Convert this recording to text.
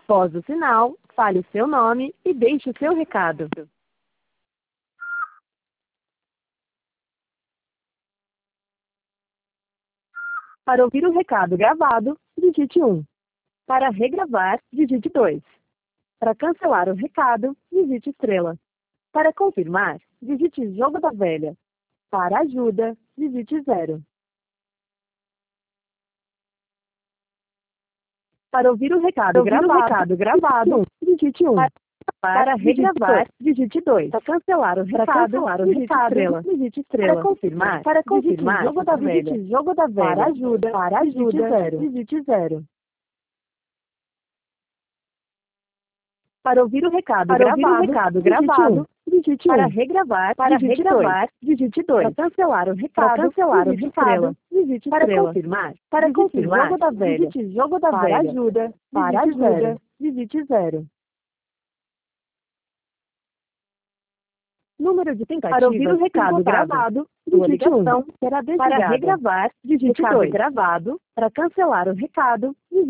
Após o sinal, fale o seu nome e deixe o seu recado. Para ouvir o recado gravado, digite 1. Para regravar, digite 2. Para cancelar o recado, digite estrela. Para confirmar, digite jogo da velha. Para ajuda, digite 0. Para ouvir o recado gravado, digite 1. Para regravar, digite 2. Para cancelar o recado, digite estrela. Para confirmar, digite jogo da velha. Para ajuda, digite 0. Para ouvir o recado gravado, digite 1. Para regravar, digite 2. Para cancelar o recado, digite estrela. Para confirmar, digite jogo da velha. Para ajuda, digite 0. Número de tentativas. Para ouvir o recado gravado, digite 1. Para regravar, digite 2. Gravado. Para cancelar o recado, digite